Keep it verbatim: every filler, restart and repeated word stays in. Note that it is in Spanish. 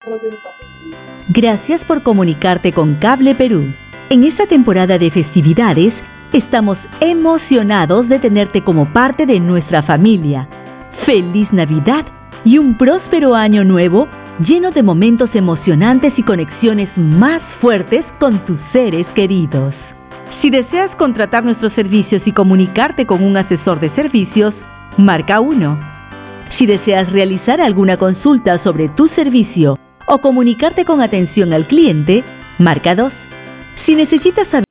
Gracias por comunicarte con Cable Perú. En esta temporada de festividades, estamos emocionados de tenerte como parte de nuestra familia. ¡Feliz Navidad y un próspero año nuevo lleno de momentos emocionantes y conexiones más fuertes con tus seres queridos! Si deseas contratar nuestros servicios y comunicarte con un asesor de servicios, marca uno. Si deseas realizar alguna consulta sobre tu servicio o comunicarte con atención al cliente, marca dos. Si necesitas saber